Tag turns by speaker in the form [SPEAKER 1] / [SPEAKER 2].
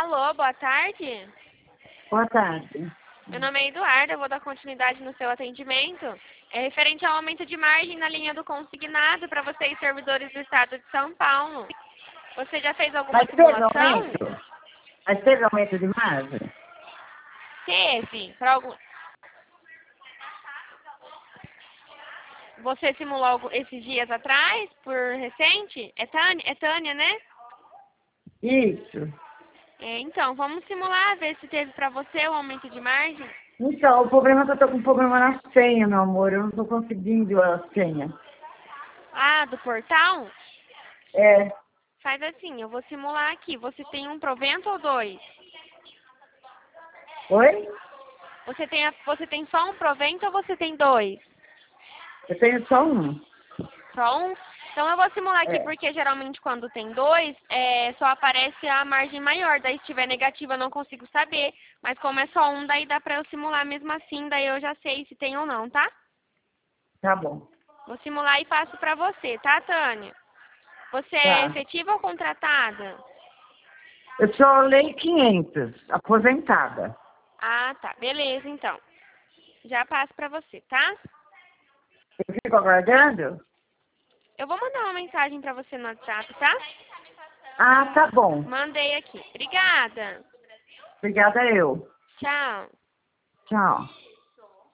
[SPEAKER 1] Alô, boa tarde.
[SPEAKER 2] Boa tarde.
[SPEAKER 1] Meu nome é Eduardo, eu vou dar continuidade no seu atendimento. É referente ao aumento de margem na linha do consignado para vocês, servidores do estado de São Paulo. Você já fez alguma
[SPEAKER 2] Mas teve
[SPEAKER 1] simulação?
[SPEAKER 2] aumento? Mas teve aumento de margem?
[SPEAKER 1] Teve. Para algum... Você simulou esses dias atrás, por recente? É Tânia, né?
[SPEAKER 2] Isso.
[SPEAKER 1] Então, vamos simular, ver se teve para você o aumento de margem.
[SPEAKER 2] Então, o problema é que eu tô com um problema na senha, meu amor. Eu não tô conseguindo a senha.
[SPEAKER 1] Ah, do portal?
[SPEAKER 2] É.
[SPEAKER 1] Faz assim, eu vou simular aqui. Você tem um provento ou dois?
[SPEAKER 2] Oi?
[SPEAKER 1] Você tem só um provento ou você tem dois?
[SPEAKER 2] Eu tenho só um.
[SPEAKER 1] Só um? Então eu vou simular aqui,
[SPEAKER 2] É.
[SPEAKER 1] porque geralmente quando tem dois, só aparece a margem maior. Daí se estiver negativa eu não consigo saber. Mas como é só um, daí dá pra eu simular mesmo assim, daí eu já sei se tem ou não, tá?
[SPEAKER 2] Tá bom.
[SPEAKER 1] Vou simular e passo pra você, tá, Tânia? Você é
[SPEAKER 2] Tá.
[SPEAKER 1] efetiva ou contratada?
[SPEAKER 2] Eu sou lei 500, aposentada.
[SPEAKER 1] Ah, tá. Beleza, então. Já passo pra você, tá?
[SPEAKER 2] Eu fico aguardando?
[SPEAKER 1] Eu vou mandar uma mensagem pra você no WhatsApp, tá?
[SPEAKER 2] Ah, tá bom.
[SPEAKER 1] Mandei aqui. Obrigada.
[SPEAKER 2] Obrigada eu.
[SPEAKER 1] Tchau.
[SPEAKER 2] Tchau.